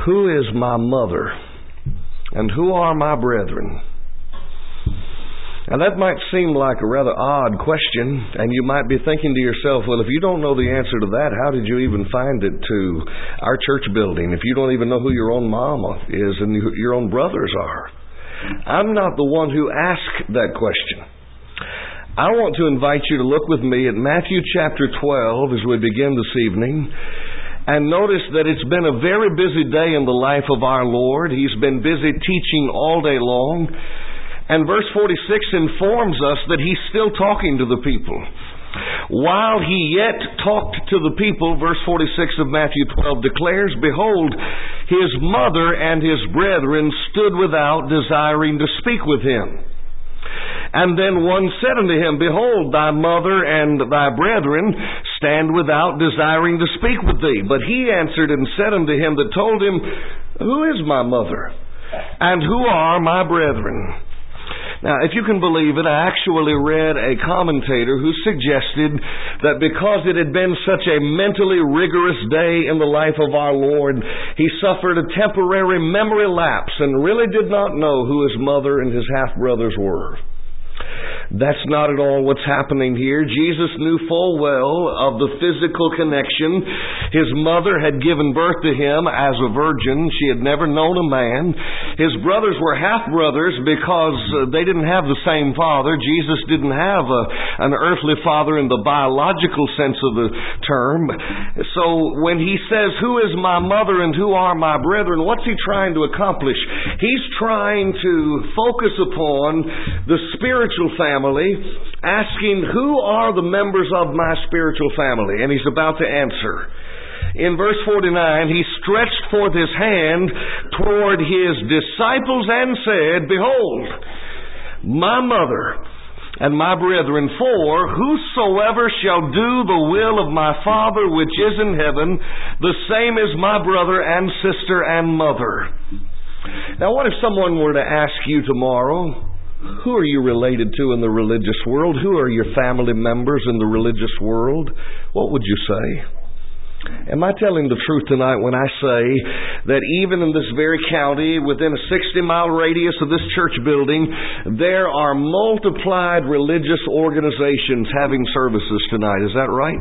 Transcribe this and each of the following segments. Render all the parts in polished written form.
Who is my mother? And who are my brethren? Now that might seem like a rather odd question, and you might be thinking to yourself, well, if you don't know the answer to that, how did you even find it to our church building if you don't even know who your own mama is and who your own brothers are? I'm not the one who asked that question. I want to invite you to look with me at Matthew chapter 12 as we begin this evening. And notice that it's been a very busy day in the life of our Lord. He's been busy teaching all day long. And verse 46 informs us that He's still talking to the people. While He yet talked to the people, verse 46 of Matthew 12 declares, Behold, His mother and His brethren stood without, desiring to speak with Him. And then one said unto Him, Behold, thy mother and thy brethren stand without, desiring to speak with thee. But He answered and said unto him that told him, Who is my mother? And who are my brethren? Now, if you can believe it, I actually read a commentator who suggested that because it had been such a mentally rigorous day in the life of our Lord, He suffered a temporary memory lapse and really did not know who His mother and His half-brothers were. That's not at all what's happening here. Jesus knew full well of the physical connection. His mother had given birth to Him as a virgin. She had never known a man. His brothers were half-brothers because they didn't have the same father. Jesus didn't have an earthly father in the biological sense of the term. So when He says, Who is my mother and who are my brethren, what's He trying to accomplish? He's trying to focus upon the spiritual family, asking, who are the members of my spiritual family? And He's about to answer. In verse 49, He stretched forth His hand toward His disciples and said, Behold, my mother and my brethren, for whosoever shall do the will of my Father which is in heaven, the same is my brother and sister and mother. Now, what if someone were to ask you tomorrow, who are you related to in the religious world? Who are your family members in the religious world? What would you say? Am I telling the truth tonight when I say that even in this very county, within a 60-mile radius of this church building, there are multiplied religious organizations having services tonight? Is that right?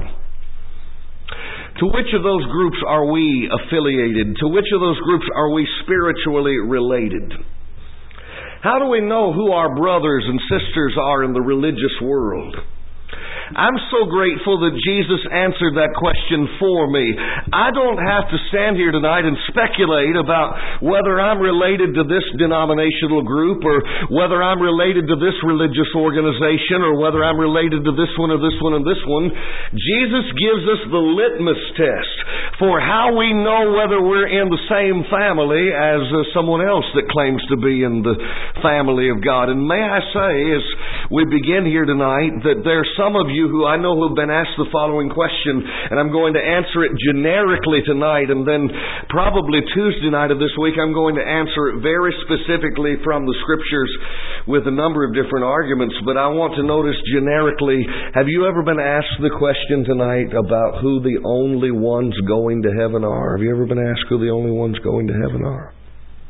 To which of those groups are we affiliated? To which of those groups are we spiritually related? How do we know who our brothers and sisters are in the religious world? I'm so grateful that Jesus answered that question for me. I don't have to stand here tonight and speculate about whether I'm related to this denominational group or whether I'm related to this religious organization or whether I'm related to this one or this one or this one. Jesus gives us the litmus test for how we know whether we're in the same family as someone else that claims to be in the family of God. And may I say, as we begin here tonight, that there's some of you who I know who have been asked the following question, and I'm going to answer it generically tonight, and then probably Tuesday night of this week I'm going to answer it very specifically from the Scriptures with a number of different arguments. But I want to notice generically, have you ever been asked the question tonight about who the only ones going to heaven are? Have you ever been asked who the only ones going to heaven are?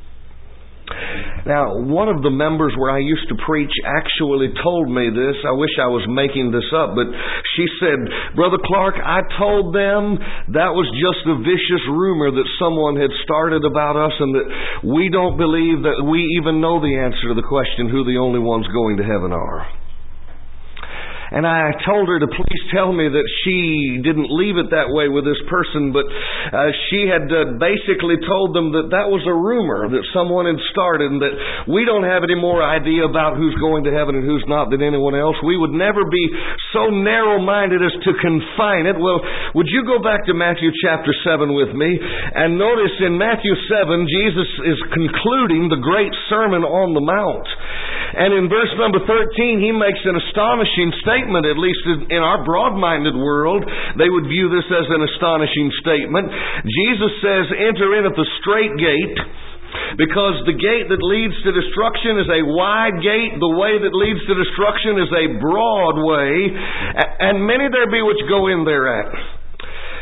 Now, one of the members where I used to preach actually told me this. I wish I was making this up, but she said, Brother Clark, I told them that was just a vicious rumor that someone had started about us and that we don't believe that we even know the answer to the question who the only ones going to heaven are. And I told her to please tell me that she didn't leave it that way with this person, but she had basically told them that that was a rumor that someone had started and that we don't have any more idea about who's going to heaven and who's not than anyone else. We would never be so narrow-minded as to confine it. Well, would you go back to Matthew chapter 7 with me and notice in Matthew 7, Jesus is concluding the great Sermon on the Mount. And in verse number 13, He makes an astonishing statement, at least in our broad-minded world. They would view this as an astonishing statement. Jesus says, enter in at the straight gate, because the gate that leads to destruction is a wide gate. The way that leads to destruction is a broad way, and many there be which go in thereat.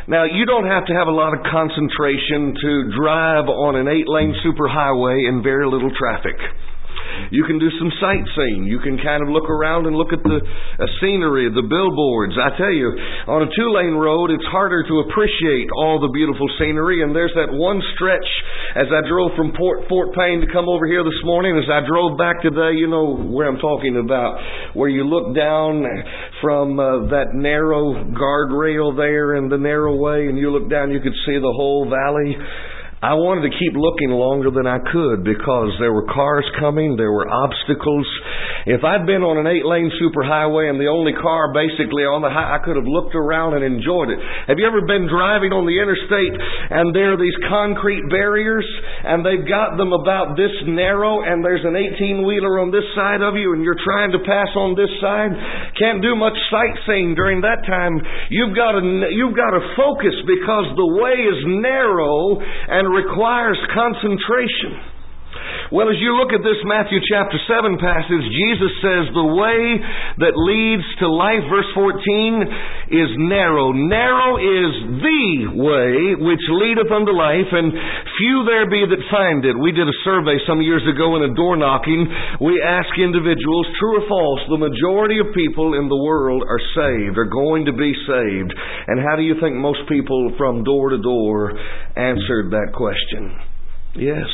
Now, you don't have to have a lot of concentration to drive on an 8-lane superhighway in very little traffic. You can do some sightseeing. You can kind of look around and look at the scenery, the billboards. I tell you, on a 2-lane road, it's harder to appreciate all the beautiful scenery. And there's that one stretch as I drove from Fort Payne to come over here this morning. As I drove back today, you know where I'm talking about, where you look down from that narrow guardrail there in the narrow way, and you look down, you could see the whole valley. I wanted to keep looking longer than I could because there were cars coming, there were obstacles. If I'd been on an 8-lane superhighway and the only car basically on the highway, I could have looked around and enjoyed it. Have you ever been driving on the interstate and there are these concrete barriers and they've got them about this narrow and there's an 18-wheeler on this side of you and you're trying to pass on this side? Can't do much sightseeing during that time. You've got to focus because the way is narrow and requires concentration. Well, as you look at this Matthew chapter 7 passage, Jesus says the way that leads to life, verse 14, is narrow. Narrow is the way which leadeth unto life, and few there be that find it. We did a survey some years ago in a door knocking. We asked individuals, true or false, the majority of people in the world are saved, are going to be saved. And how do you think most people from door to door answered that question? Yes.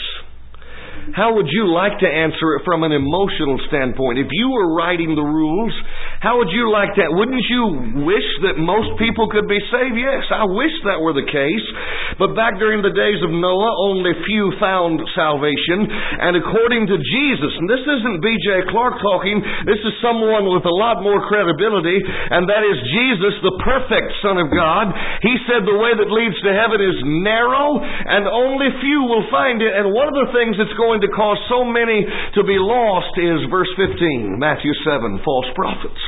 How would you like to answer it from an emotional standpoint? If you were writing the rules, how would you like that? Wouldn't you wish that most people could be saved? Yes, I wish that were the case. But back during the days of Noah, only few found salvation. And according to Jesus, and this isn't B.J. Clark talking, this is someone with a lot more credibility, and that is Jesus, the perfect Son of God. He said the way that leads to heaven is narrow, and only few will find it. And one of the things that's going to cause so many to be lost is verse 15, Matthew 7, false prophets.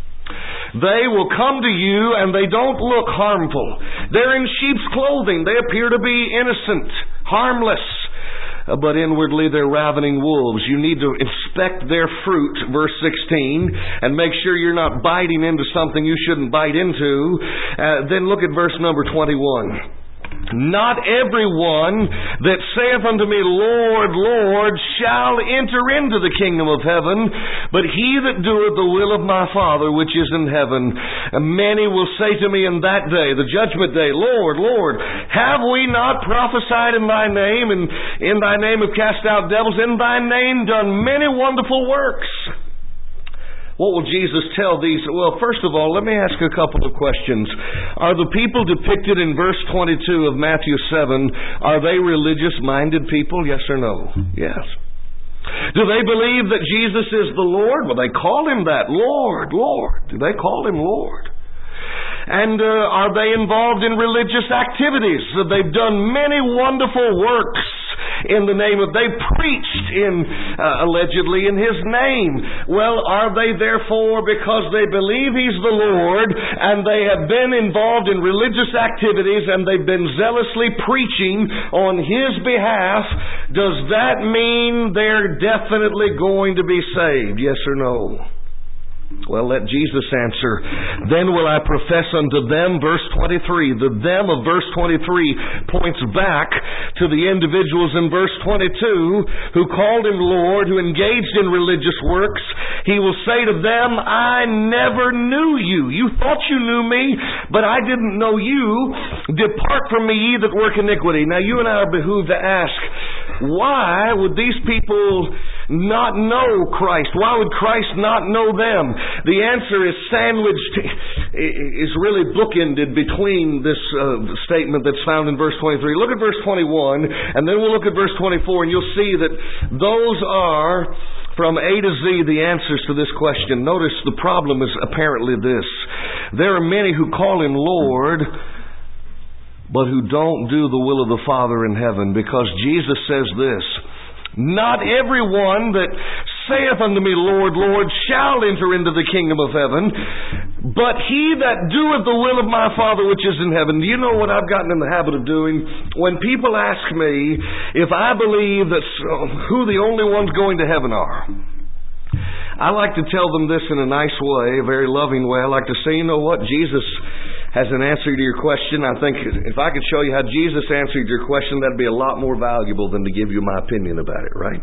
They will come to you and they don't look harmful. They're in sheep's clothing. They appear to be innocent, harmless. But inwardly they're ravening wolves. You need to inspect their fruit, verse 16, and make sure you're not biting into something you shouldn't bite into. Then look at verse number 21. Not everyone that saith unto me, Lord, Lord, shall enter into the kingdom of heaven, but he that doeth the will of my Father which is in heaven. And many will say to me in that day, the judgment day, Lord, Lord, have we not prophesied in thy name, and in thy name have cast out devils, in thy name done many wonderful works? What will Jesus tell these? Well, first of all, let me ask a couple of questions. Are the people depicted in verse 22 of Matthew 7, are they religious-minded people? Yes or no? Yes. Do they believe that Jesus is the Lord? Well, they call him that. Lord, Lord. Do they call him Lord? And are they involved in religious activities? They've done many wonderful works in the name of, they preached allegedly in his name. Well, are they therefore, because they believe he's the Lord and they have been involved in religious activities and they've been zealously preaching on his behalf, does that mean they're definitely going to be saved? Yes or no? Well, let Jesus answer. Then will I profess unto them, verse 23. The them of verse 23 points back to the individuals in verse 22 who called him Lord, who engaged in religious works. He will say to them, I never knew you. You thought you knew me, but I didn't know you. Depart from me, ye that work iniquity. Now you and I are behooved to ask, why would these people not know Christ? Why would Christ not know them? The answer is sandwiched, is really bookended between this statement that's found in verse 23. Look at verse 21, and then we'll look at verse 24, and you'll see that those are, from A to Z, the answers to this question. Notice the problem is apparently this. There are many who call him Lord, but who don't do the will of the Father in heaven, because Jesus says this, not everyone that saith unto me, Lord, Lord, shall enter into the kingdom of heaven, but he that doeth the will of my Father which is in heaven. Do you know what I've gotten in the habit of doing? When people ask me if I believe that who the only ones going to heaven are, I like to tell them this in a nice way, a very loving way. I like to say, you know what? Jesus has an answer to your question. I think if I could show you how Jesus answered your question, that'd be a lot more valuable than to give you my opinion about it, right?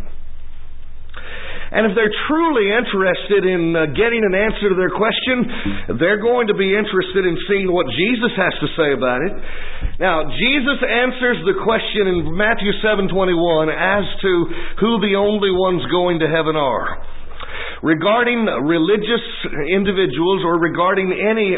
And if they're truly interested in getting an answer to their question, they're going to be interested in seeing what Jesus has to say about it. Now, Jesus answers the question in Matthew 7:21 as to who the only ones going to heaven are. Regarding religious individuals or regarding any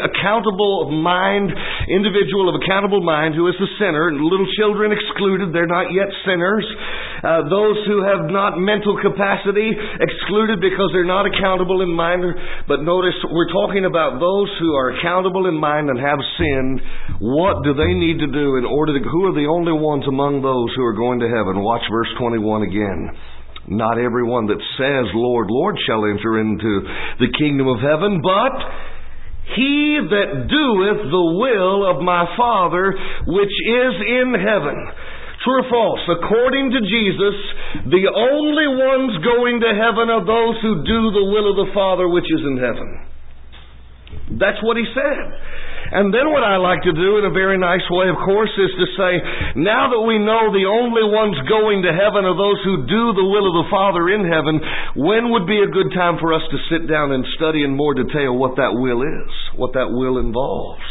individual of accountable mind who is a sinner, little children excluded, they're not yet sinners. Those who have not mental capacity excluded because they're not accountable in mind. But notice, we're talking about those who are accountable in mind and have sinned. What do they need to do in order to, who are the only ones among those who are going to heaven? Watch verse 21 again. Not everyone that says, Lord, Lord, shall enter into the kingdom of heaven, but he that doeth the will of my Father which is in heaven. True or false? According to Jesus, the only ones going to heaven are those who do the will of the Father which is in heaven. That's what he said. And then what I like to do in a very nice way, of course, is to say, now that we know the only ones going to heaven are those who do the will of the Father in heaven, when would be a good time for us to sit down and study in more detail what that will is, what that will involves?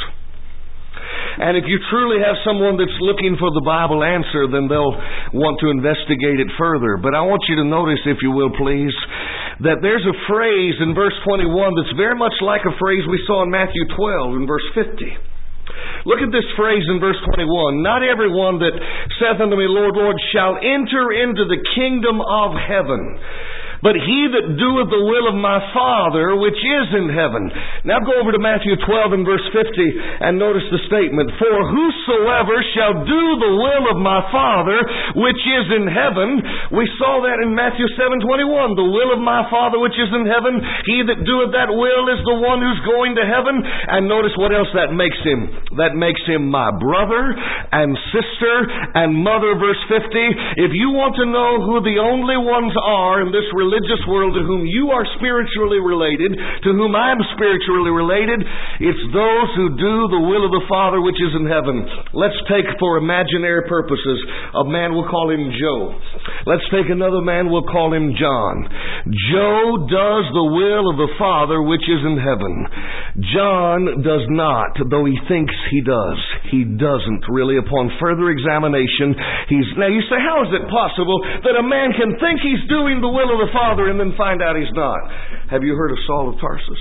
And if you truly have someone that's looking for the Bible answer, then they'll want to investigate it further. But I want you to notice, if you will, please, that there's a phrase in verse 21 that's very much like a phrase we saw in Matthew 12 in verse 50. Look at this phrase in verse 21. Not everyone that saith unto me, Lord, Lord, shall enter into the kingdom of heaven, but he that doeth the will of my Father which is in heaven. Now go over to Matthew 12 and verse 50 and notice the statement. For whosoever shall do the will of my Father which is in heaven. We saw that in Matthew 7:21. The will of my Father which is in heaven. He that doeth that will is the one who's going to heaven. And notice what else that makes him. That makes him my brother and sister and mother. Verse 50. If you want to know who the only ones are in this religious world to whom you are spiritually related, to whom I'm spiritually related, it's those who do the will of the Father which is in heaven. Let's take, for imaginary purposes, a man, we'll call him Joe. Let's take another man, we'll call him John. Joe does the will of the Father which is in heaven. John does not, though he thinks he does. He doesn't, really. Upon further examination, now you say, how is it possible that a man can think he's doing the will of the Father and then find out he's not? Have you heard of Saul of Tarsus?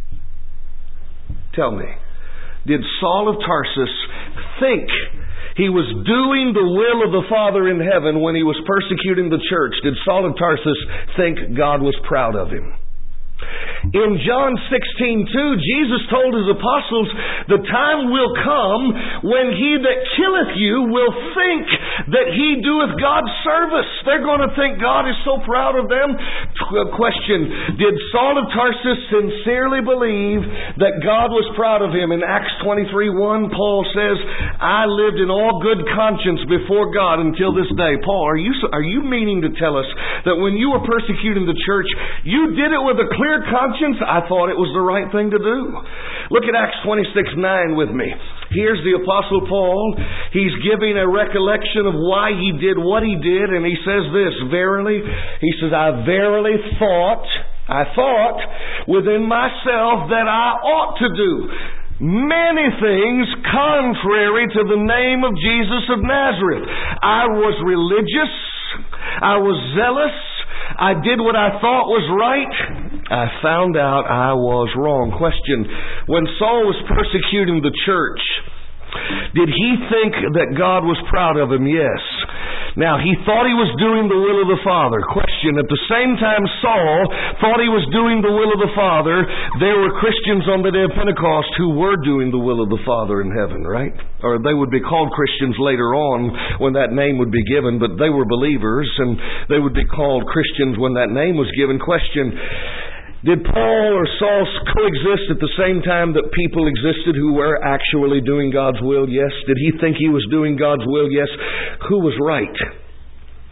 Tell me. Did Saul of Tarsus think he was doing the will of the Father in heaven when he was persecuting the church? Did Saul of Tarsus think God was proud of him? In John 16:2, Jesus told His apostles, the time will come when he that killeth you will think that he doeth God's service. They're going to think God is so proud of them. Question, did Saul of Tarsus sincerely believe that God was proud of him? In Acts 23:1, Paul says, I lived in all good conscience before God until this day. Paul, are you meaning to tell us that when you were persecuting the church, you did it with a clear conscience? I thought it was the right thing to do. Look at Acts 26:9 with me. Here's the Apostle Paul. He's giving a recollection of why he did what he did, and he says this, verily, he says, I verily thought within myself that I ought to do many things contrary to the name of Jesus of Nazareth. I was religious. I was zealous. I did what I thought was right. I found out I was wrong. Question, when Saul was persecuting the church, did he think that God was proud of him? Yes. Now, he thought he was doing the will of the Father. Question, at the same time Saul thought he was doing the will of the Father, there were Christians on the day of Pentecost who were doing the will of the Father in heaven, right? Or they would be called Christians later on when that name would be given, but they were believers and they would be called Christians when that name was given. Question, did Paul or Saul coexist at the same time that people existed who were actually doing God's will? Yes. Did he think he was doing God's will? Yes. Who was right?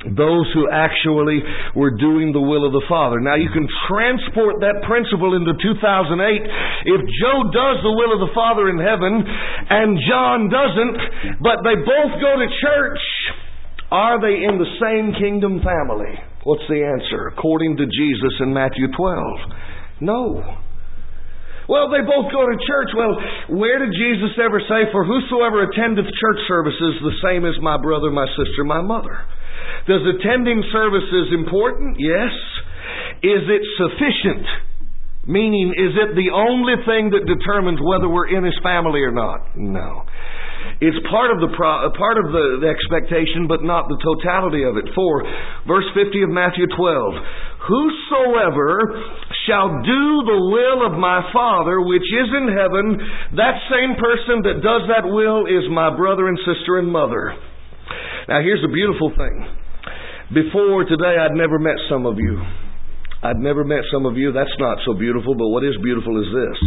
Those who actually were doing the will of the Father. Now you can transport that principle into 2008. If Joe does the will of the Father in heaven and John doesn't, but they both go to church, are they in the same kingdom family? What's the answer? According to Jesus in Matthew 12. No. Well, they both go to church. Well, where did Jesus ever say, "For whosoever attendeth church services, the same as my brother, my sister, my mother"? Does attending services important? Yes. Is it sufficient? Meaning, is it the only thing that determines whether we're in His family or not? No. It's part of the expectation, but not the totality of it. For verse 50 of Matthew 12, "Whosoever shall do the will of my Father which is in heaven, that same person that does that will is my brother and sister and mother." Now here's the beautiful thing. Before today, I'd never met some of you. That's not so beautiful, but what is beautiful is this.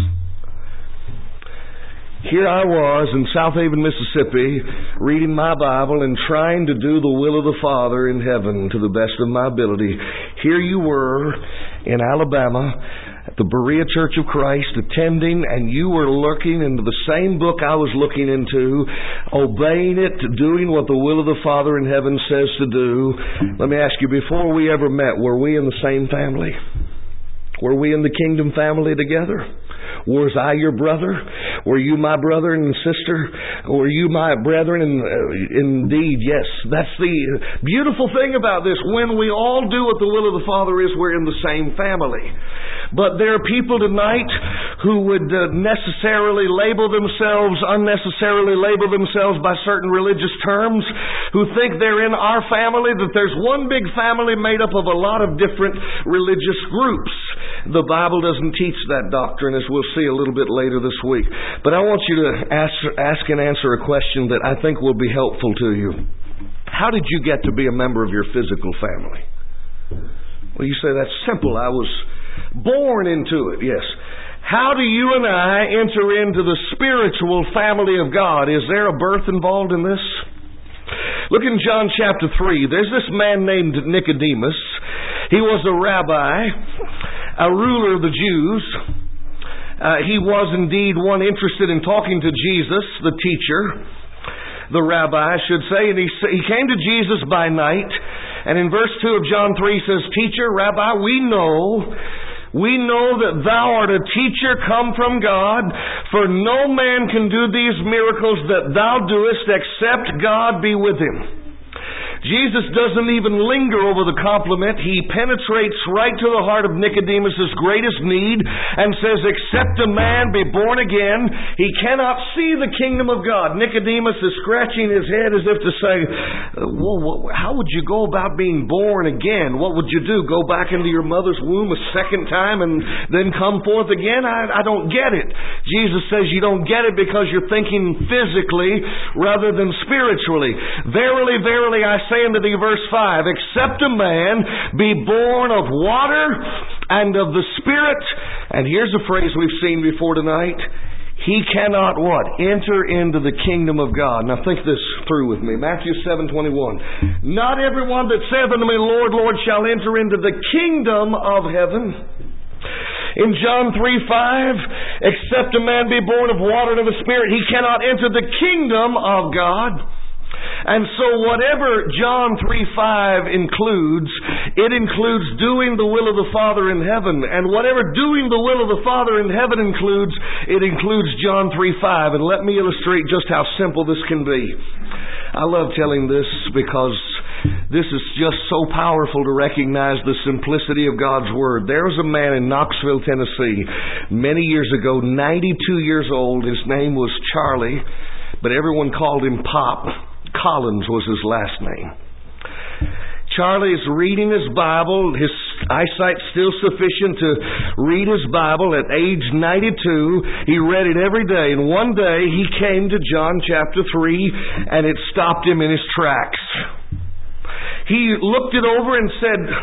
Here I was in South Haven, Mississippi, reading my Bible and trying to do the will of the Father in heaven to the best of my ability. Here you were in Alabama at the Berea Church of Christ attending, and you were looking into the same book I was looking into, obeying it, doing what the will of the Father in heaven says to do. Let me ask you, before we ever met, were we in the same family? Were we in the kingdom family together? Was I your brother? Were you my brother and sister? Were you my brethren? Indeed, yes. That's the beautiful thing about this. When we all do what the will of the Father is, we're in the same family. But there are people tonight who would unnecessarily label themselves by certain religious terms, who think they're in our family, that there's one big family made up of a lot of different religious groups. The Bible doesn't teach that doctrine, as we'll see a little bit later this week. But I want you to ask and answer a question that I think will be helpful to you. How did you get to be a member of your physical family? Well, you say, that's simple. I was born into it. Yes. How do you and I enter into the spiritual family of God? Is there a birth involved in this? Look in John chapter 3. There's this man named Nicodemus. He was a rabbi, a ruler of the Jews. He was indeed one interested in talking to Jesus, the teacher, the rabbi, I should say. And he came to Jesus by night. And in verse 2 of John 3 says, "Teacher, Rabbi, we know that thou art a teacher come from God, for no man can do these miracles that thou doest except God be with him." Jesus doesn't even linger over the compliment. He penetrates right to the heart of Nicodemus' greatest need and says, "Except a man be born again, he cannot see the kingdom of God." Nicodemus is scratching his head as if to say, well, how would you go about being born again? What would you do? Go back into your mother's womb a second time and then come forth again? I don't get it. Jesus says you don't get it because you're thinking physically rather than spiritually. "Verily, verily, I say unto thee," verse 5, "except a man be born of water and of the Spirit," and here's a phrase we've seen before tonight, "he cannot" what? "Enter into the kingdom of God." Now think this through with me. Matthew 7:21. "Not everyone that saith unto me, Lord, Lord, shall enter into the kingdom of heaven." In John 3:5, "Except a man be born of water and of the Spirit, he cannot enter the kingdom of God." And so whatever John 3:5 includes, it includes doing the will of the Father in heaven. And whatever doing the will of the Father in heaven includes, it includes John 3:5. And let me illustrate just how simple this can be. I love telling this because this is just so powerful to recognize the simplicity of God's Word. There was a man in Knoxville, Tennessee, many years ago, 92 years old. His name was Charlie, but everyone called him Pop. Collins was his last name. Charlie's reading his Bible. His eyesight's still sufficient to read his Bible at age 92. He read it every day. And one day he came to John chapter 3 and it stopped him in his tracks. He looked it over and said,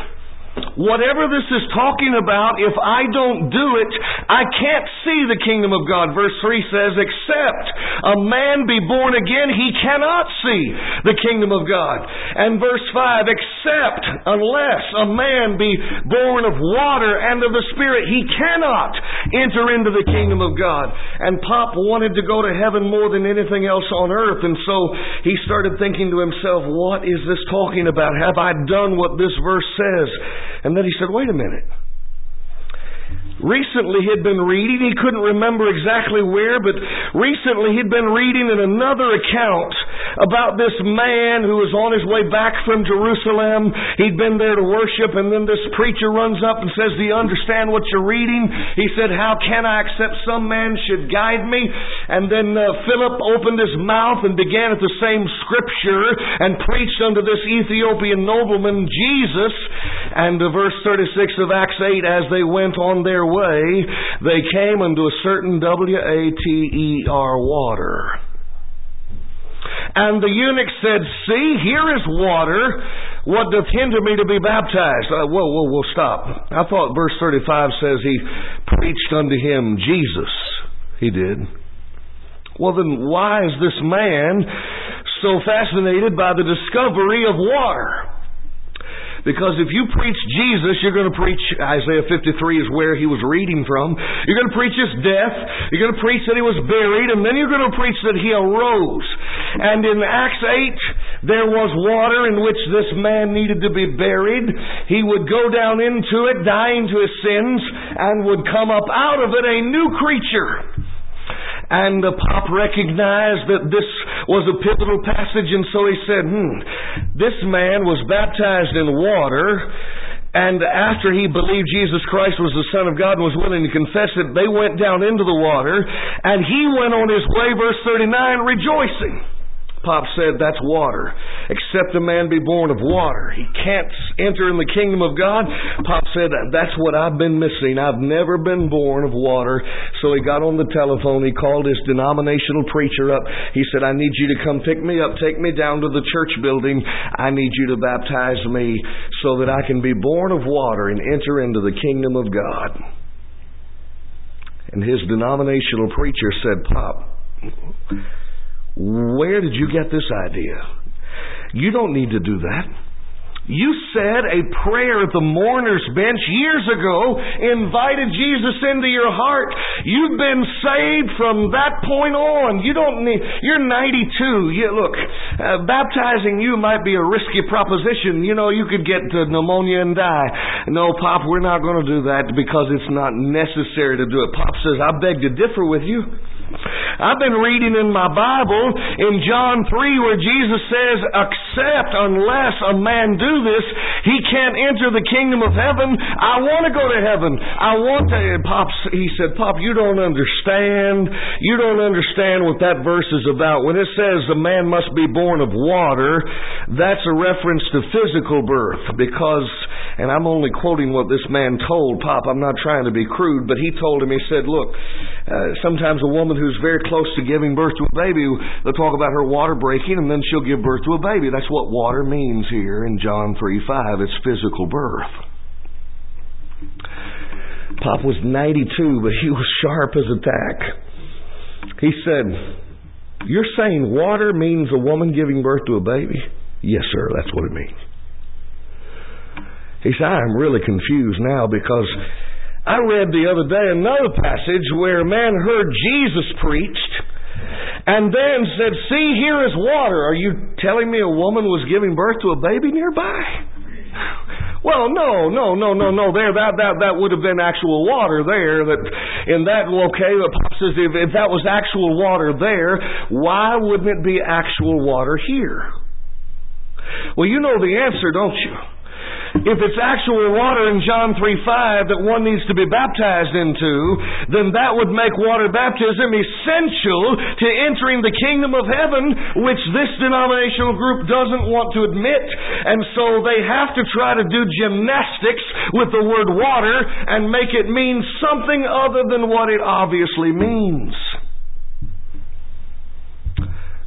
Whatever this is talking about, if I don't do it, I can't see the kingdom of God. Verse 3 says, except a man be born again, he cannot see the kingdom of God. And verse 5, except, unless a man be born of water and of the Spirit, he cannot enter into the kingdom of God. And Pop wanted to go to heaven more than anything else on earth. And so he started thinking to himself, what is this talking about? Have I done what this verse says? And then he said, wait a minute. Recently he'd been reading, he couldn't remember exactly where, but recently he'd been reading in another account about this man who was on his way back from Jerusalem. He'd been there to worship, and then this preacher runs up and says, do you understand what you're reading? He said, how can I except some man should guide me? And then Philip opened his mouth and began at the same scripture and preached unto this Ethiopian nobleman Jesus. And verse 36 of Acts 8, as they went on their way, they came unto a certain water water. And the eunuch said, see, here is water. What doth hinder me to be baptized? Whoa, stop. I thought verse 35 says he preached unto him Jesus. He did. Well, then why is this man so fascinated by the discovery of water? Because if you preach Jesus, you're going to preach, Isaiah 53 is where he was reading from. You're going to preach his death. You're going to preach that he was buried. And then you're going to preach that he arose. And in Acts 8, there was water in which this man needed to be buried. He would go down into it, dying to his sins, and would come up out of it a new creature. And Pop recognized that this was a pivotal passage, and so he said, this man was baptized in water, and after he believed Jesus Christ was the Son of God and was willing to confess it, they went down into the water, and he went on his way, verse 39, rejoicing. Pop said, that's water. Except a man be born of water, he can't enter in the kingdom of God. Pop said, that's what I've been missing. I've never been born of water. So he got on the telephone. He called his denominational preacher up. He said, I need you to come pick me up. Take me down to the church building. I need you to baptize me so that I can be born of water and enter into the kingdom of God. And his denominational preacher said, Pop, where did you get this idea? You don't need to do that. You said a prayer at the mourner's bench years ago invited Jesus into your heart. You've been saved from that point on. You don't need, you're 92. Look, baptizing you might be a risky proposition. You know, you could get pneumonia and die. No, Pop, we're not going to do that because it's not necessary to do it. Pop says, I beg to differ with you. I've been reading in my Bible in John 3 where Jesus says, except unless a man do this, he can't enter the kingdom of heaven. I want to go to heaven. I want to. He said, Pop, you don't understand. You don't understand what that verse is about. When it says a man must be born of water, that's a reference to physical birth because, and I'm only quoting what this man told Pop. I'm not trying to be crude, but he told him, he said, look, sometimes a woman who's very close to giving birth to a baby, they'll talk about her water breaking and then she'll give birth to a baby. That's what water means here in John 3:5. It's physical birth. Pop was 92, but he was sharp as a tack. He said, you're saying water means a woman giving birth to a baby? Yes, sir, that's what it means. He said, I'm really confused now because I read the other day another passage where a man heard Jesus preached and then said, see, here is water. Are you telling me a woman was giving birth to a baby nearby? Well, no. There, that would have been actual water there. That in that, okay, the Pop says if that was actual water there, why wouldn't it be actual water here? Well, you know the answer, don't you? If it's actual water in John 3:5 that one needs to be baptized into, then that would make water baptism essential to entering the kingdom of heaven, which this denominational group doesn't want to admit. And so they have to try to do gymnastics with the word water and make it mean something other than what it obviously means.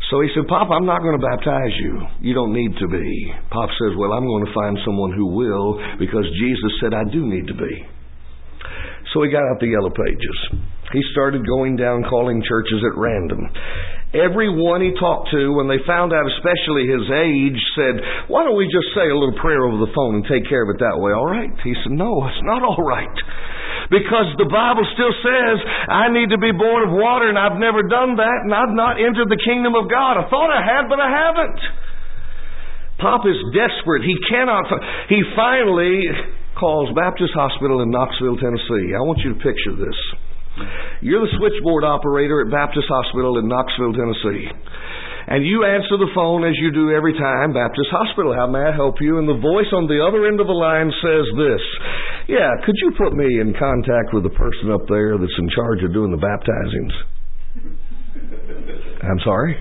So he said, Pop, I'm not going to baptize you. You don't need to be. Pop says, well, I'm going to find someone who will, because Jesus said I do need to be. So he got out the yellow pages. He started going down calling churches at random. Everyone he talked to, when they found out, especially his age, said, why don't we just say a little prayer over the phone and take care of it that way, all right? He said, no, it's not all right. Because the Bible still says, I need to be born of water, and I've never done that, and I've not entered the kingdom of God. I thought I had, but I haven't. Pop is desperate. He cannot. He finally calls Baptist Hospital in Knoxville, Tennessee. I want you to picture this. You're the switchboard operator at Baptist Hospital in Knoxville, Tennessee. And you answer the phone as you do every time, Baptist Hospital, how may I help you? And the voice on the other end of the line says this, yeah, could you put me in contact with the person up there that's in charge of doing the baptizings? I'm sorry?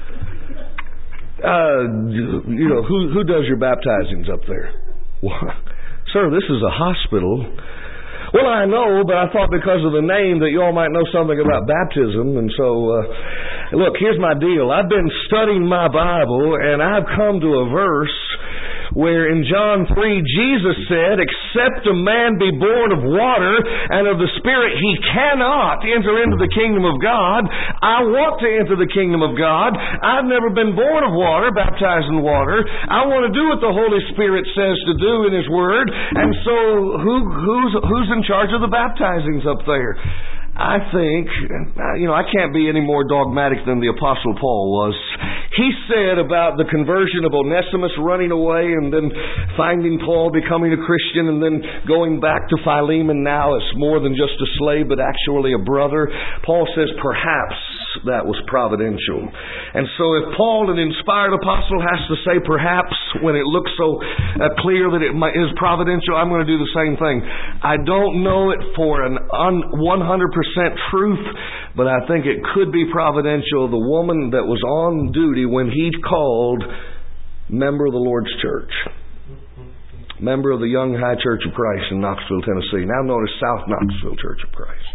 Who does your baptizings up there? Well, sir, this is a hospital. Well, I know, but I thought because of the name that you all might know something about baptism. And so, look, here's my deal. I've been studying my Bible, and I've come to a verse where in John 3, Jesus said, except a man be born of water and of the Spirit, he cannot enter into the kingdom of God. I want to enter the kingdom of God. I've never been born of water, baptized in water. I want to do what the Holy Spirit says to do in His Word. And so who's in charge of the baptizings up there? I think, I can't be any more dogmatic than the Apostle Paul was. He said about the conversion of Onesimus running away and then finding Paul, becoming a Christian, and then going back to Philemon now as more than just a slave but actually a brother. Paul says perhaps that was providential. And so if Paul, an inspired apostle, has to say perhaps when it looks so clear that it is providential, I'm going to do the same thing. I don't know it for an 100% truth, but I think it could be providential. The woman that was on duty when he called, member of the Lord's Church, member of the Young High Church of Christ in Knoxville, Tennessee, now known as South Knoxville Church of Christ.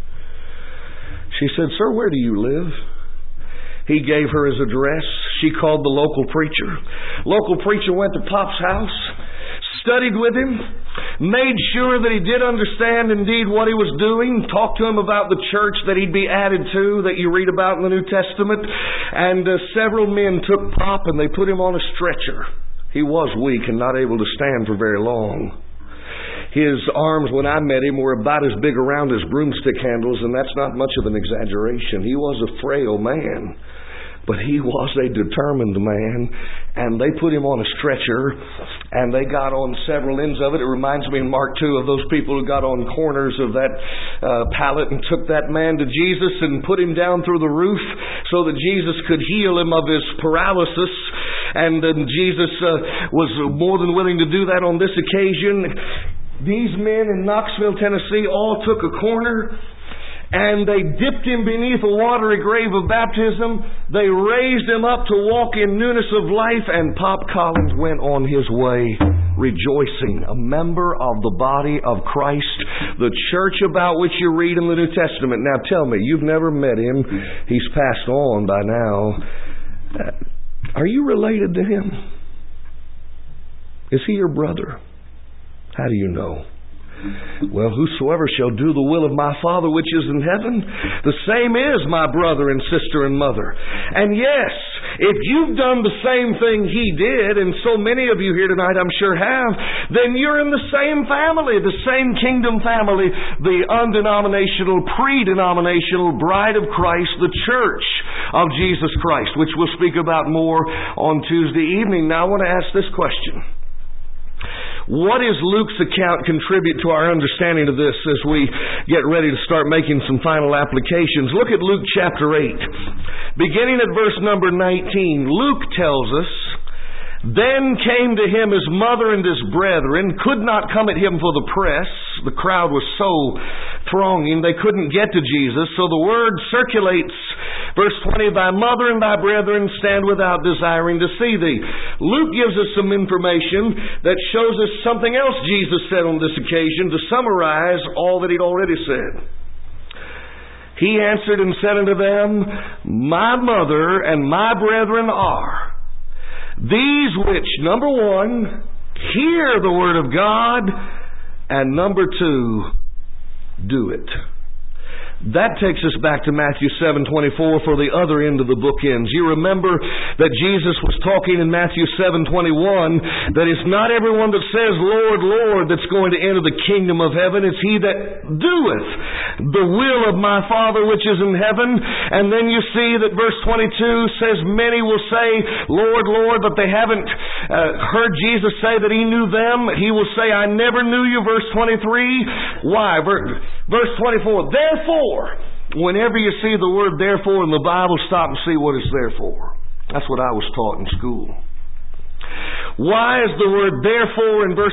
She said, sir, where do you live? He gave her his address. She called the local preacher. Local preacher went to Pop's house, studied with him, made sure that he did understand indeed what he was doing, talked to him about the church that he'd be added to that you read about in the New Testament. And several men took Pop and they put him on a stretcher. He was weak and not able to stand for very long. His arms, when I met him, were about as big around as broomstick handles, and that's not much of an exaggeration. He was a frail man, but he was a determined man, and they put him on a stretcher, and they got on several ends of it. It reminds me in Mark 2 of those people who got on corners of that pallet and took that man to Jesus and put him down through the roof so that Jesus could heal him of his paralysis. And Jesus was more than willing to do that on this occasion. These men in Knoxville, Tennessee, all took a corner and they dipped him beneath a watery grave of baptism. They raised him up to walk in newness of life, and Pop Collins went on his way rejoicing, a member of the body of Christ, the church about which you read in the New Testament. Now tell me, you've never met him. He's passed on by now. Are you related to him? Is he your brother? How do you know? Well, whosoever shall do the will of my Father which is in heaven, the same is my brother and sister and mother. And yes, if you've done the same thing he did, and so many of you here tonight I'm sure have, then you're in the same family, the same kingdom family, the undenominational, pre-denominational bride of Christ, the church of Jesus Christ, which we'll speak about more on Tuesday evening. Now I want to ask this question. What does Luke's account contribute to our understanding of this as we get ready to start making some final applications? Look at Luke chapter 8. Beginning at verse number 19, Luke tells us, then came to him his mother and his brethren, could not come at him for the press. The crowd was so thronging, they couldn't get to Jesus. So the word circulates, verse 20, thy mother and thy brethren stand without desiring to see thee. Luke gives us some information that shows us something else Jesus said on this occasion to summarize all that he'd already said. He answered and said unto them, My mother and my brethren are these which, number one, hear the word of God, and number two, do it. That takes us back to Matthew 7:24 for the other end of the bookends. You remember that Jesus was talking in Matthew 7:21 that it's not everyone that says, Lord, Lord, that's going to enter the kingdom of heaven. It's he that doeth the will of my Father which is in heaven. And then you see that verse 22 says, many will say, Lord, Lord, but they haven't heard Jesus say that he knew them. He will say, I never knew you, verse 23. Why? Verse 24, therefore, whenever you see the word therefore in the Bible, stop and see what it's there for. That's what I was taught in school. Why is the word therefore in verse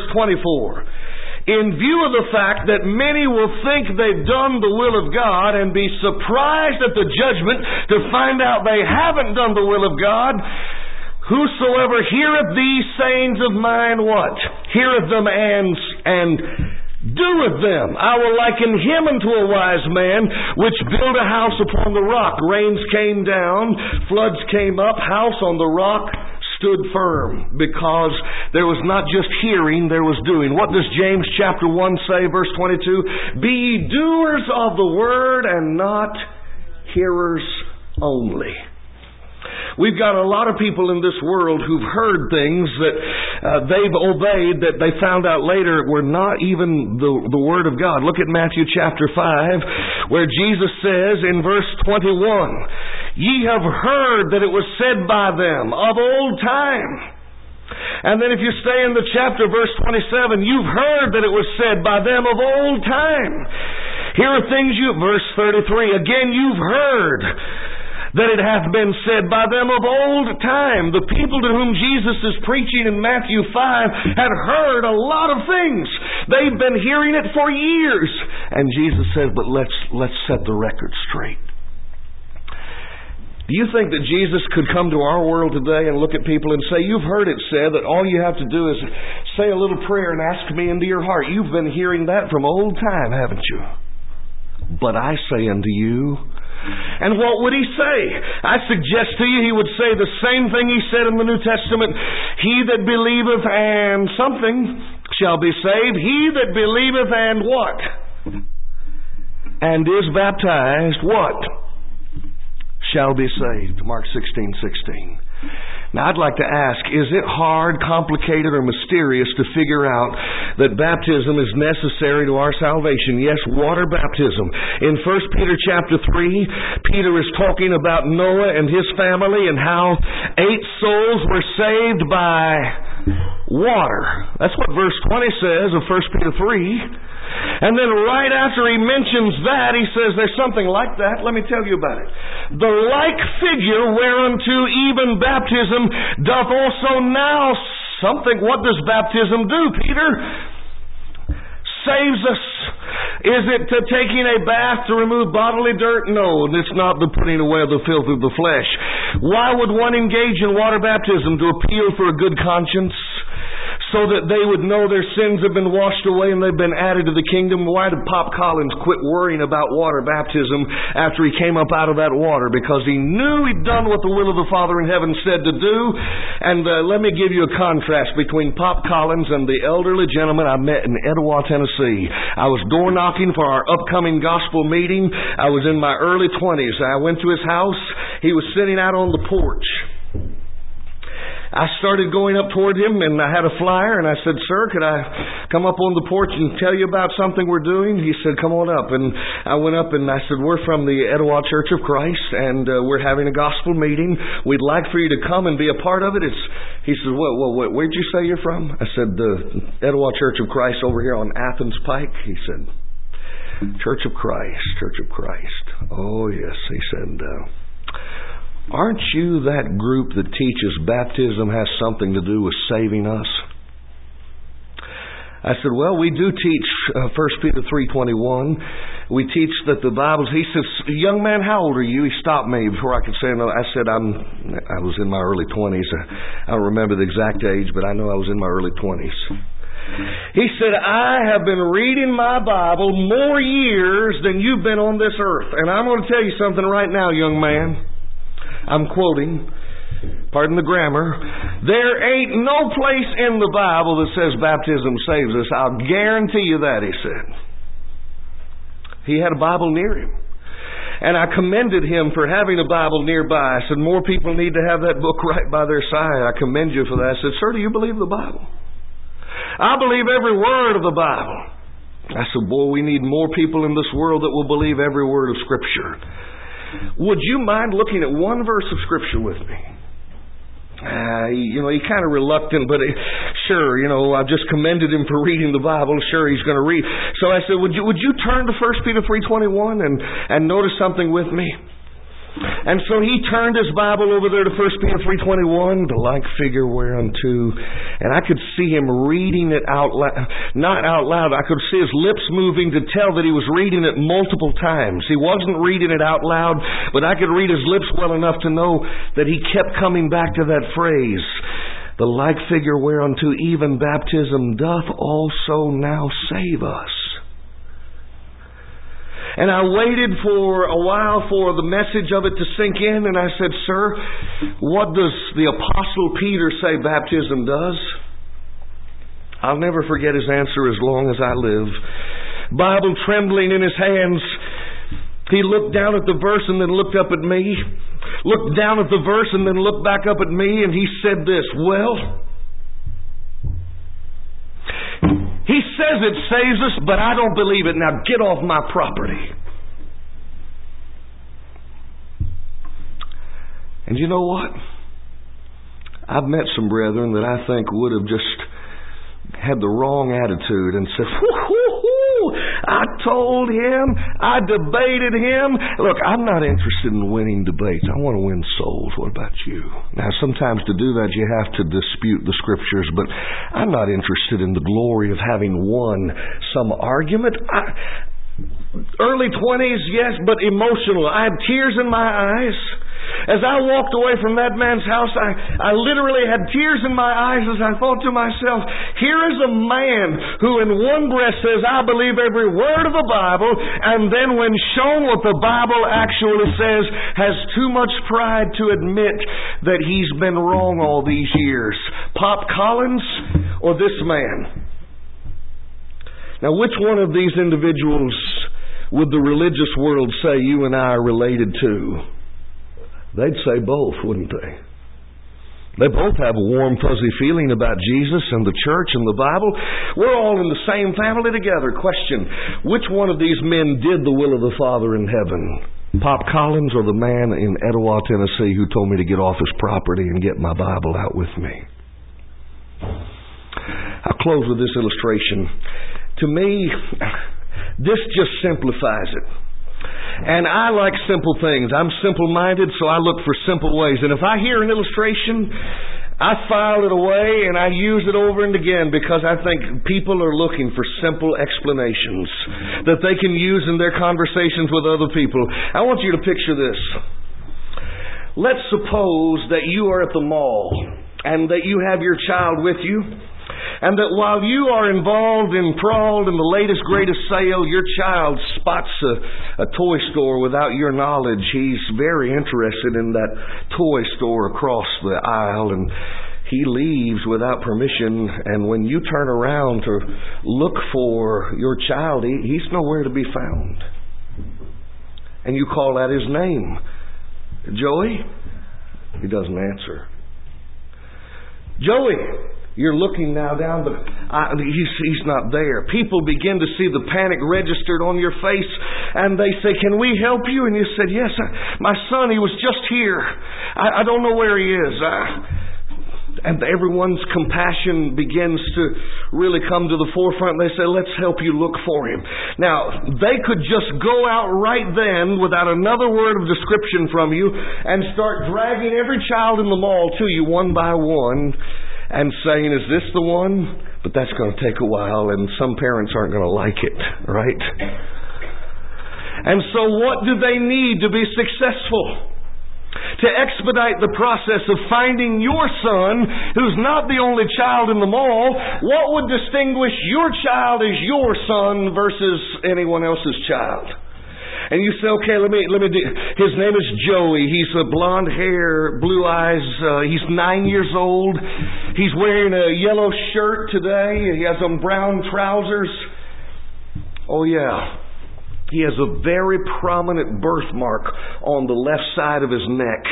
24? In view of the fact that many will think they've done the will of God and be surprised at the judgment to find out they haven't done the will of God. Whosoever heareth these sayings of mine, what? Heareth them and doeth them. I will liken him unto a wise man, which built a house upon the rock. Rains came down, floods came up, house on the rock stood firm, because there was not just hearing, there was doing. What does James chapter 1 say, verse 22? Be ye doers of the word and not hearers only. We've got a lot of people in this world who've heard things that they've obeyed that they found out later were not even the Word of God. Look at Matthew chapter 5, where Jesus says in verse 21, Ye have heard that it was said by them of old time. And then if you stay in the chapter, verse 27, you've heard that it was said by them of old time. Here are things verse 33, again you've heard that it hath been said by them of old time. The people to whom Jesus is preaching in Matthew 5 had heard a lot of things. They've been hearing it for years. And Jesus says, but let's set the record straight. Do you think that Jesus could come to our world today and look at people and say, you've heard it said that all you have to do is say a little prayer and ask me into your heart. You've been hearing that from old time, haven't you? But I say unto you, and what would he say? I suggest to you he would say the same thing he said in the New Testament. He that believeth and something shall be saved. He that believeth and what? And is baptized, what? Shall be saved. Mark 16:16. Now I'd like to ask, is it hard, complicated, or mysterious to figure out that baptism is necessary to our salvation? Yes, water baptism. In 1 Peter chapter 3, Peter is talking about Noah and his family and how 8 souls were saved by water. That's what verse 20 says of 1 Peter 3. And then right after he mentions that, he says there's something like that. Let me tell you about it. The like figure whereunto even baptism doth also now something. What does baptism do, Peter? Saves us. Is it taking a bath to remove bodily dirt? No, it's not the putting away of the filth of the flesh. Why would one engage in water baptism? To appeal for a good conscience? So that they would know their sins have been washed away and they've been added to the kingdom. Why did Pop Collins quit worrying about water baptism after he came up out of that water? Because he knew he'd done what the will of the Father in heaven said to do. And let me give you a contrast between Pop Collins and the elderly gentleman I met in Etowah, Tennessee. I was door knocking for our upcoming gospel meeting. I was in my early 20s. I went to his house. He was sitting out on the porch. I started going up toward him, and I had a flyer, and I said, Sir, could I come up on the porch and tell you about something we're doing? He said, come on up. And I went up, and I said, we're from the Etowah Church of Christ, and we're having a gospel meeting. We'd like for you to come and be a part of it. He said, well, where'd you say you're from? I said, the Etowah Church of Christ over here on Athens Pike. He said, Church of Christ, Church of Christ. Oh, yes. He said, aren't you that group that teaches baptism has something to do with saving us? I said, well, we do teach 1 Peter 3:21. We teach that the Bible, he says, young man, how old are you? He stopped me before I could say no. I said, I was in my early 20s. I don't remember the exact age, but I know I was in my early 20s. He said, I have been reading my Bible more years than you've been on this earth. And I'm going to tell you something right now, young man. I'm quoting, pardon the grammar. There ain't no place in the Bible that says baptism saves us. I'll guarantee you that, he said. He had a Bible near him. And I commended him for having a Bible nearby. I said, more people need to have that book right by their side. I commend you for that. I said, sir, do you believe the Bible? I believe every word of the Bible. I said, boy, we need more people in this world that will believe every word of Scripture. Would you mind looking at one verse of Scripture with me? He kind of reluctant, but sure, I've just commended him for reading the Bible. Sure, he's going to read. So I said, would you turn to 1 Peter 3:21 and notice something with me? And so he turned his Bible over there to 1 Peter 3:21, the like figure whereunto, and I could see him reading it out loud, not out loud. I could see his lips moving to tell that he was reading it multiple times. He wasn't reading it out loud, but I could read his lips well enough to know that he kept coming back to that phrase, the like figure whereunto even baptism doth also now save us. And I waited for a while for the message of it to sink in, and I said, sir, what does the Apostle Peter say baptism does? I'll never forget his answer as long as I live. Bible trembling in his hands, he looked down at the verse and then looked up at me, looked down at the verse and then looked back up at me, and he said this, well, he says it saves us, but I don't believe it. Now get off my property. And you know what? I've met some brethren that I think would have just had the wrong attitude and said, I told him, I debated him. Look, I'm not interested in winning debates. I want to win souls. What about you? Now, sometimes to do that, you have to dispute the Scriptures, but I'm not interested in the glory of having won some argument. Early 20s, yes, but emotional. I had tears in my eyes. As I walked away from that man's house, I literally had tears in my eyes as I thought to myself, here is a man who in one breath says, I believe every word of the Bible, and then when shown what the Bible actually says, has too much pride to admit that he's been wrong all these years. Pop Collins or this man? Now, which one of these individuals would the religious world say you and I are related to? They'd say both, wouldn't they? They both have a warm, fuzzy feeling about Jesus and the church and the Bible. We're all in the same family together. Question, which one of these men did the will of the Father in heaven? Pop Collins or the man in Etowah, Tennessee who told me to get off his property and get my Bible out with me? I'll close with this illustration. To me, this just simplifies it. And I like simple things. I'm simple-minded, so I look for simple ways. And if I hear an illustration, I file it away and I use it over and again because I think people are looking for simple explanations that they can use in their conversations with other people. I want you to picture this. Let's suppose that you are at the mall and that you have your child with you, and that while you are involved and enthralled in the latest, greatest sale, your child spots a toy store without your knowledge. He's very interested in that toy store across the aisle, and he leaves without permission. And when you turn around to look for your child, he's nowhere to be found. And you call out his name. Joey? He doesn't answer. Joey! You're looking now down, but he's not there. People begin to see the panic registered on your face, and they say, can we help you? And you said, yes, my son, he was just here. I don't know where he is. And everyone's compassion begins to really come to the forefront. They say, let's help you look for him. Now, they could just go out right then without another word of description from you and start dragging every child in the mall to you one by one, and saying, is this the one? But that's going to take a while, and some parents aren't going to like it, right? And so what do they need to be successful? to expedite the process of finding your son, who's not the only child in them all, what would distinguish your child as your son versus anyone else's child? And you say, okay, let me his name is Joey. He's a blonde hair, blue eyes. He's 9 years old. He's wearing a yellow shirt today. He has on brown trousers. Oh yeah. He has a very prominent birthmark on the left side of his neck.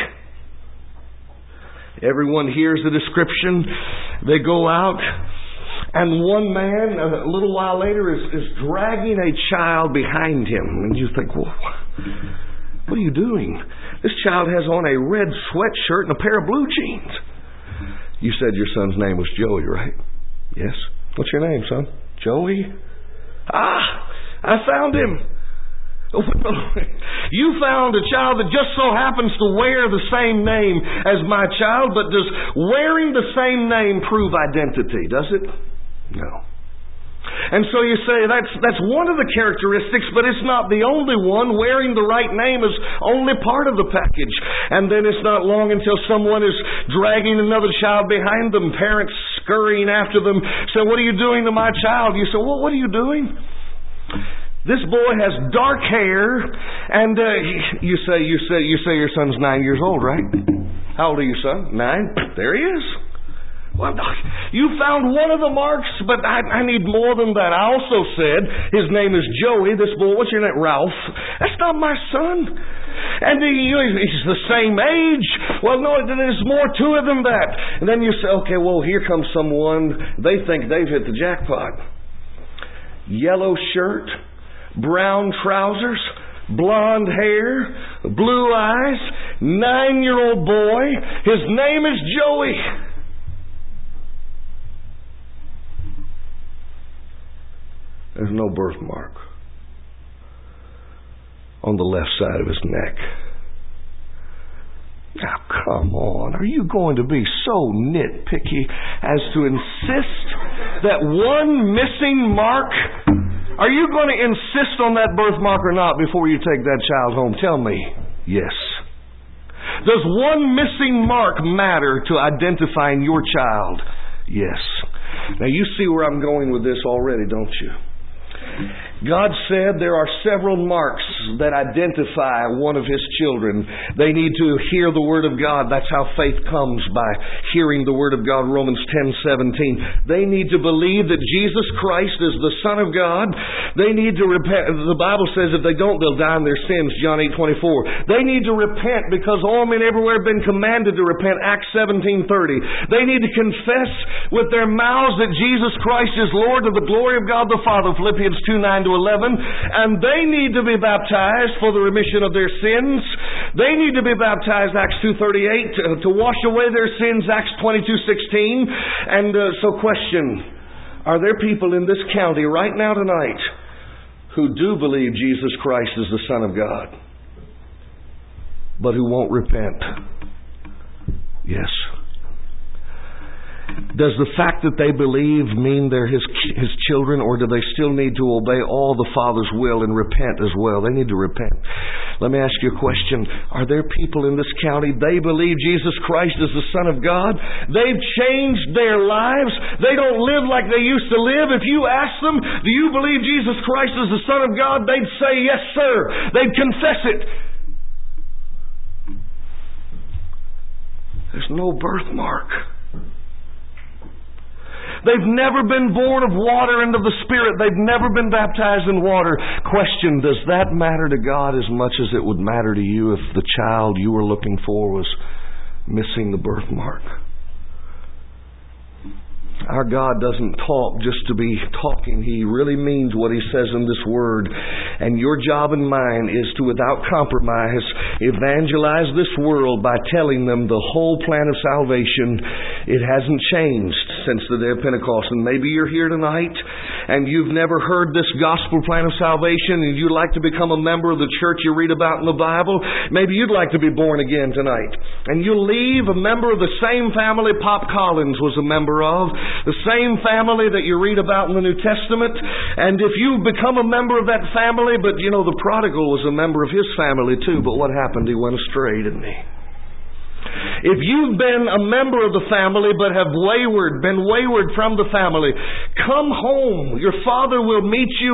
Everyone hears the description. They go out. And one man, a little while later, is dragging a child behind him. And you think, well, what are you doing? This child has on a red sweatshirt and a pair of blue jeans. You said your son's name was Joey, right? Yes. What's your name, son? Joey? Ah, I found him. You found a child that just so happens to wear the same name as my child, but does wearing the same name prove identity, does it? No. And so you say that's one of the characteristics, but it's not the only one. Wearing the right name is only part of the package. And then it's not long until someone is dragging another child behind them, parents scurrying after them, saying, what are you doing to my child? You say, well, what are you doing? This boy has dark hair, and you say your son's 9 years old, right? How old are you, son? 9? There he is. Well, you found one of the marks, but I need more than that. I also said his name is Joey. This boy, what's your name? Ralph. That's not my son. And he's the same age. Well, no, there's more to it than that. And then you say, okay, well, here comes someone. They think they've hit the jackpot. Yellow shirt, brown trousers, blonde hair, blue eyes, 9-year-old boy. His name is Joey. There's no birthmark on the left side of his neck. Now, come on. Are you going to be so nitpicky as to insist that one missing mark? Are you going to insist on that birthmark or not before you take that child home? Tell me. Yes. Does one missing mark matter to identifying your child? Yes. Now, you see where I'm going with this already, don't you? God said there are several marks that identify one of His children. They need to hear the Word of God. That's how faith comes, by hearing the Word of God, Romans 10:17. They need to believe that Jesus Christ is the Son of God. They need to repent. The Bible says if they don't, they'll die in their sins, John 8:24. They need to repent because all men everywhere have been commanded to repent, Acts 17:30. They need to confess with their mouths that Jesus Christ is Lord to the glory of God the Father, Philippians 2:9-11, and they need to be baptized for the remission of their sins. They need to be baptized, Acts 2:38, to wash away their sins, Acts 22:16. And so question, are there people in this county right now tonight who do believe Jesus Christ is the Son of God, but who won't repent? Yes. Does the fact that they believe mean they're His children, or do they still need to obey all the Father's will and repent as well? They need to repent. Let me ask you a question. Are there people in this county, they believe Jesus Christ is the Son of God? They've changed their lives. They don't live like they used to live. If you ask them, do you believe Jesus Christ is the Son of God? They'd say, yes, sir. They'd confess it. There's no birthmark. They've never been born of water and of the Spirit. They've never been baptized in water. Question, does that matter to God as much as it would matter to you if the child you were looking for was missing the birthmark? Our God doesn't talk just to be talking. He really means what He says in this Word. And your job and mine is to, without compromise, evangelize this world by telling them the whole plan of salvation. It hasn't changed since the day of Pentecost. And maybe you're here tonight and you've never heard this gospel plan of salvation, and you'd like to become a member of the church you read about in the Bible. Maybe you'd like to be born again tonight. And you'll leave a member of the same family Pop Collins was a member of, the same family that you read about in the New Testament. And if you become a member of that family, but the prodigal was a member of his family too, but what happened? He went astray, didn't he? If you've been a member of the family but have been wayward from the family, come home. Your Father will meet you